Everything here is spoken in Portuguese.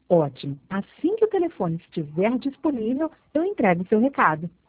Ótimo. Assim que o telefone estiver disponível, eu entrego seu recado.